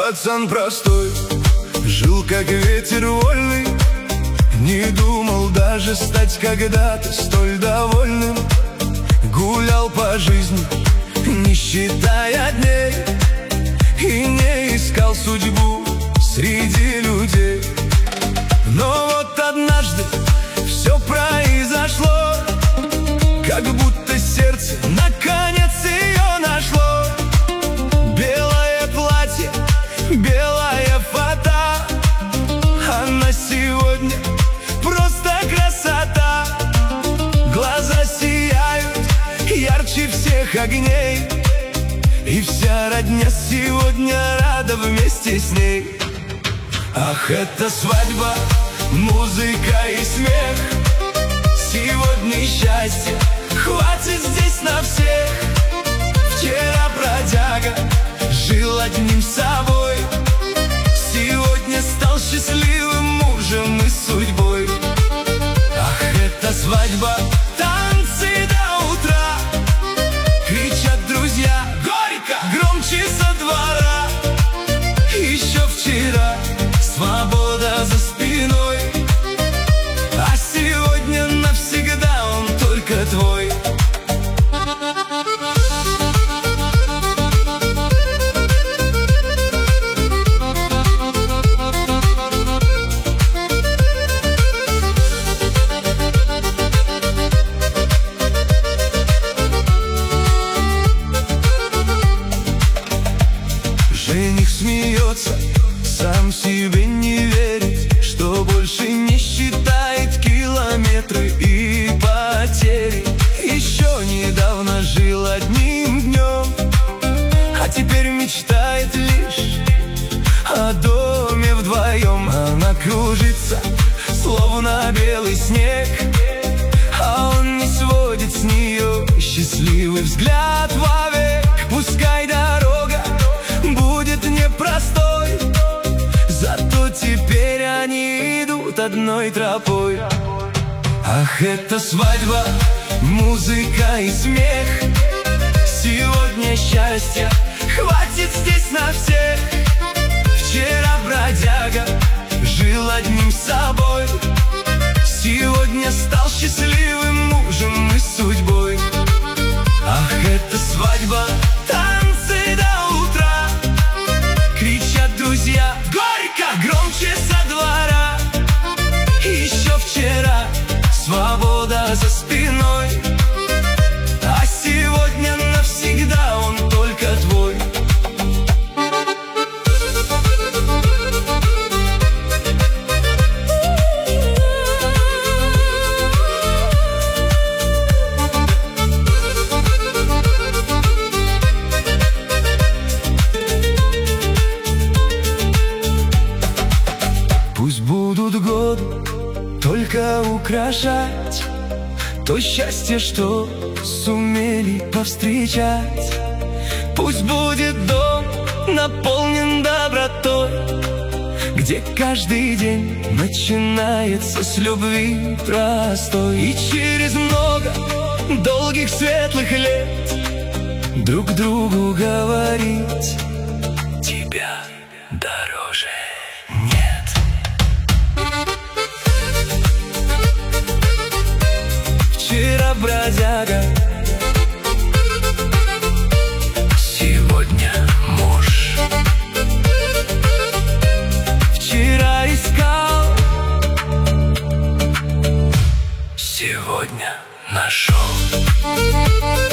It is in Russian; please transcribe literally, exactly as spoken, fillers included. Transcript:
Пацан простой, жил как ветер вольный, не думал даже стать когда-то столь довольным. Гулял по жизни, не считая дней, и не искал судьбу среди людей. Но вот однажды все произошло, как будто сердце наконец ее нашло. Белое платье, белая фата, она сегодня просто красота. Глаза сияют ярче всех огней, и вся родня сегодня рада вместе с ней. Ах, это свадьба, музыка и смех. Сегодня счастье хватит здесь на всех. Вчера бродяга жил одним собой, сегодня стал счастливым мужем и судьбой. Ах, это свадьба, танцы до утра, кричат друзья горько, громче со двора. Еще вчера свобода за спиной, а сегодня навсегда он только твой. Жених смеется, сам себе не верит, что больше не считает километры и потери. Еще недавно жил одним днем, а теперь мечтает лишь о доме вдвоем. Она кружится, словно белый снег, а он не сводит с нее счастливый взгляд вовек. Пускай дорога будет непростой, зато теперь они идут одной тропой. Ах, это свадьба, музыка и смех. Сегодня счастья хватит здесь на всех. Вчера бродяга жил одним собой, сегодня стал счастливым мужем и судьбой. Ах, это свадьба, танцы до утра, кричат друзья горько, громче со двора. Еще вчера свобода за спиной, а сегодня навсегда он только твой. Пусть будут годы только украшать то счастье, что сумели повстречать. Пусть будет дом наполнен добротой, где каждый день начинается с любви простой. И через много долгих светлых лет друг другу говорить: тебя дороже нет. Вчера бродяга, сегодня муж. Вчера искал, сегодня нашел.